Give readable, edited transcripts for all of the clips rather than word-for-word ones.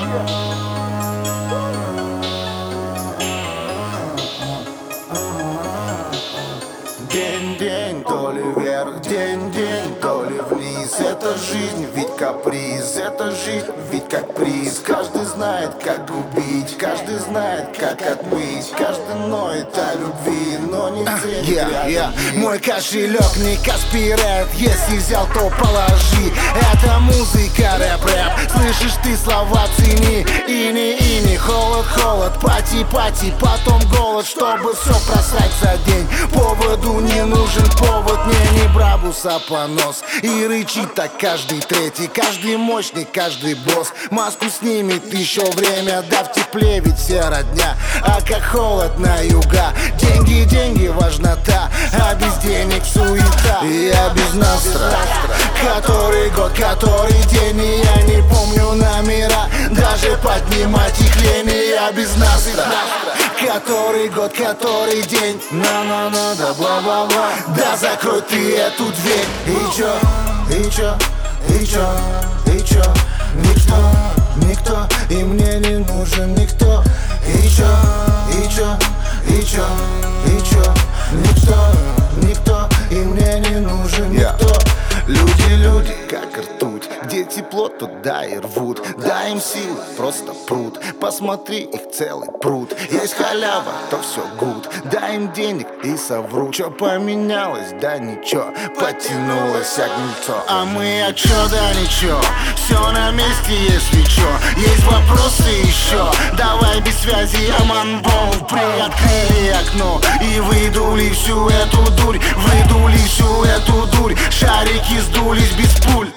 День-день, то ли вверх, день-день, то ли вниз. Это жизнь, ведь каприз, это жизнь, ведь как приз. Каждый знает, как убить, каждый знает, как отмыть. Каждый ноет о любви, но не ценит. Мой кошелек не Каспирет, если взял, то положи. Это музыка, рэп-рэп, слышишь ты слова, цени. Ини-ини, холод-холод, пати-пати, потом голод, чтобы все просрать за день. Поводу не нужен повод, не брабус, а понос. И рычит так каждый третий, каждый мощный, каждый босс. Маску снимет еще время, да в тепле ведь все родня. А как холод на юга, деньги, деньги, важнота. А без денег суета, я без настра. Который год, который день, и я не помню номера. Даже поднимать их лень, и я без настра. Который год, который день, на-на-на, да бла-бла-бла. Да закрой ты эту дверь. И чё, и чё, и чё, и чё? Никто, никто, и мне не нужен никто. И чё, и чё, и чё, и чё? Никто, никто, и мне не нужен никто. Люди, люди, как ртуть, где тепло, туда и рвут. Дай им силы, просто пруд. Посмотри, их целый пруд. Есть халява, то все гуд. Дай им денег и соврут. Чё поменялось? Да ничего, подтянулось огнецо. А мы а чё, да ничего. Все на месте, если чё. Есть вопросы еще. Давай без связи, аманбол. Приоткрыли окно и выдули всю эту дурь. Выдули всю эту дурь. Шарики сдулись без пуль.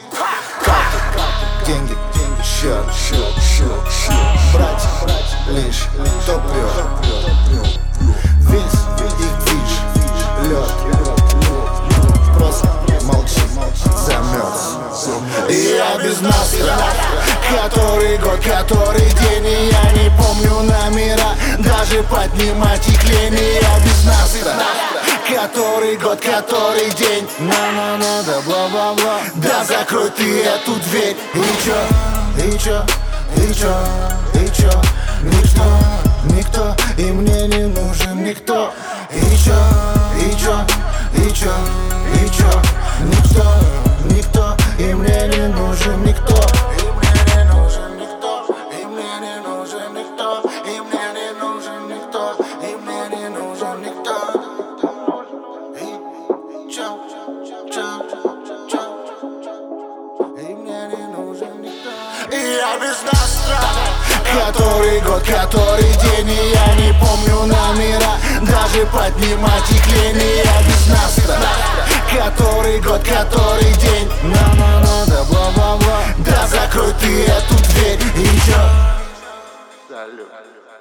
Деньги, счет, брать, лишь топливо. Весь их движ, лед. Просто молчи, замерз. И я без настра. Который год, который день, и я не помню номера. Даже поднимать их лень, и я без настра. Который год, который день, на-на-на, да бла-бла-бла. Да закрой ты эту дверь. И чё, и чё, и чё, и чё? Никто, никто, и мне не нужен никто. И чё, и чё, и чё, и чё? Никто, никто, и мне не нужен никто. И мне не нужен никто, и мне не нужен никто, и мне не нужен никто, и мне не нужен никто. И я без настра. Который год, который день, и я не помню номера. Даже поднимать их лень, и я без настра. Который год, который день, на-на-на, да бла-бла-бла. Да закрой ты эту дверь. И чё? Салют.